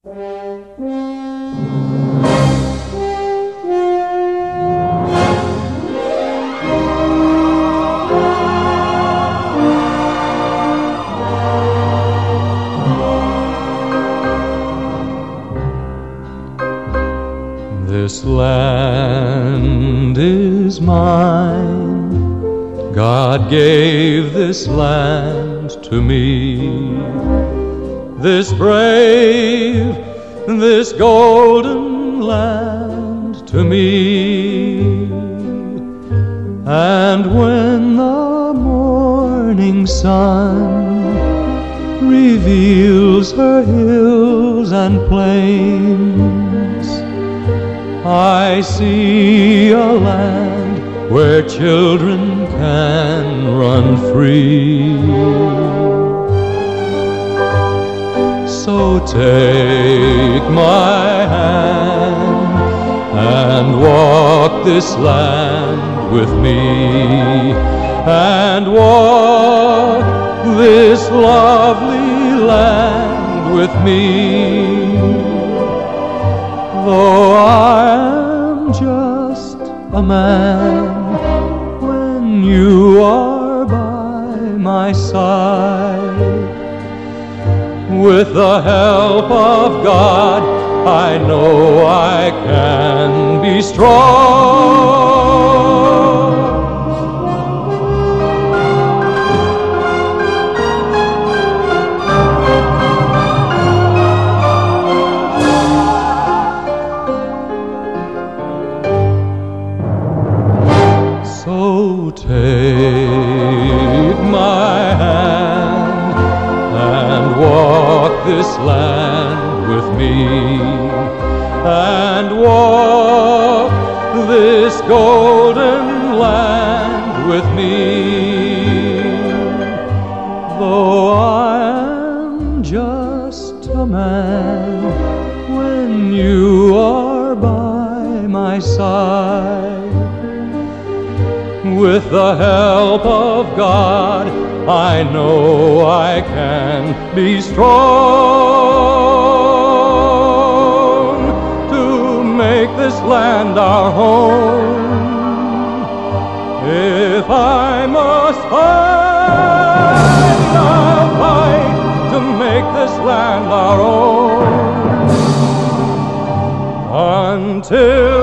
This land is mine. God gave this land to me. This brave, this golden land to me. And when the morning sun reveals her hills and plains, I see a land where children can run free. So take my hand and walk this land with me, and walk this lovely land with me. Though I am just a man, when you are by my side, with the help of God, I know I can be strong. So take my hand and walk this land with me, and walk this golden land with me. Though I am just a man, when you are by my side, with the help of God, I know I can be strong to make this land our home. If I must fight, I'll fight to make this land our own, until